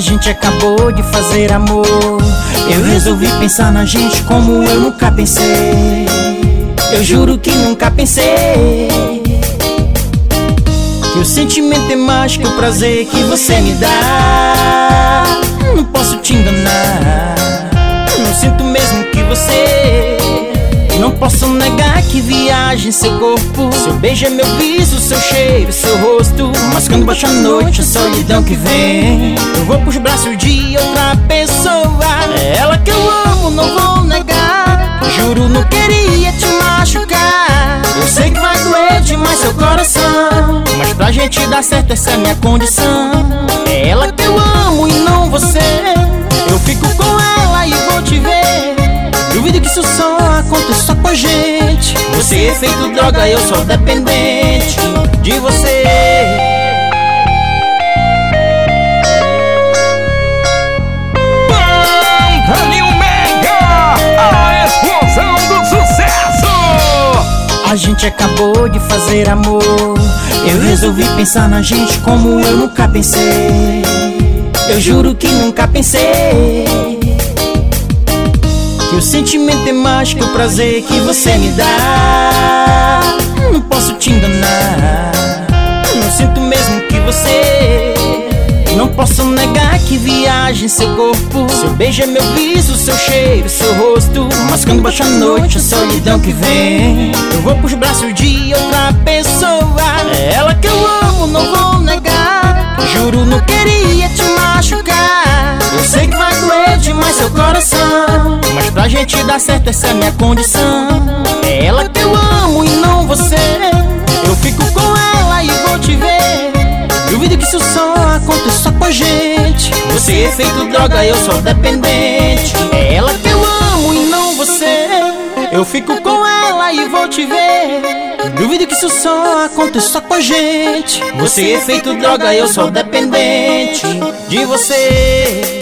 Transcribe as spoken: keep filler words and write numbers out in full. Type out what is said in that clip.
gente acabou de fazer amor. Eu resolvi pensar na gente como eu nunca pensei. Eu juro que nunca pensei que o sentimento é mais que o prazer que você me dá. Não posso te enganar, não sinto mesmo que você. Não posso negar que viaja em seu corpo. Seu beijo é meu piso, seu cheiro, seu rosto. Mas quando baixa a noite, a solidão que vem, eu vou pros braços de outra pessoa. É ela que eu amo, não vou negar. Juro, não queria te machucar. Eu sei que vai doer demais seu coração, mas pra gente dar certo essa é a minha condição. É ela que eu amo e não você. Eu fico com ela e vou te ver. Duvido que isso só aconteça com a gente. Você é feito droga, eu sou dependente de você. Banda New Mega, a explosão do sucesso. A gente acabou de fazer amor. Eu resolvi pensar na gente como eu nunca pensei. Eu juro que nunca pensei que o sentimento é mais que o prazer que você me dá. Não posso te enganar, não sinto mesmo que você. Não posso negar que viaja em seu corpo. Seu beijo é meu piso, seu cheiro, seu rosto. Mas quando baixa a noite, a solidão que vem, eu vou pros braços de outra pessoa. É ela que eu amo, não vou negar. Juro, não queria te machucar. Eu sei que vai doer demais seu coração, mas pra gente dar certo essa é a minha condição. É ela que eu amo e não você. Eu fico com ela e vou te ver. Duvido que isso só aconteça com a gente. Você é feito droga, eu sou dependente. É ela que eu amo e não você. Eu fico com ela e vou te ver. Duvido que isso só aconteça com a gente. Você é feito droga, eu sou dependente de você.